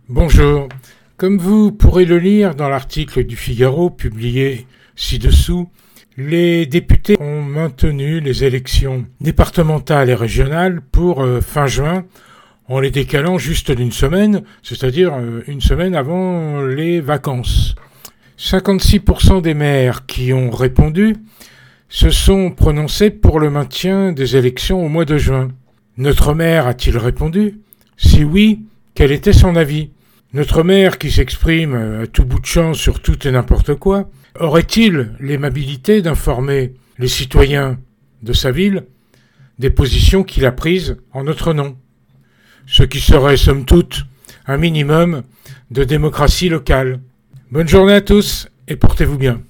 Bonjour. Comme vous pourrez le lire dans l'article du Figaro publié ci-dessous, les députés ont maintenu les élections départementales et régionales pour fin juin en les décalant juste d'une semaine, c'est-à-dire une semaine avant les vacances. 56% des maires qui ont répondu se sont prononcés pour le maintien des élections au mois de juin. Notre maire a-t-il répondu ? Si oui, quel était son avis ? Notre maire qui s'exprime à tout bout de champ sur tout et n'importe quoi, aurait-il l'aimabilité d'informer les citoyens de sa ville des positions qu'il a prises en notre nom ? Ce qui serait, somme toute, un minimum de démocratie locale. Bonne journée à tous et portez-vous bien.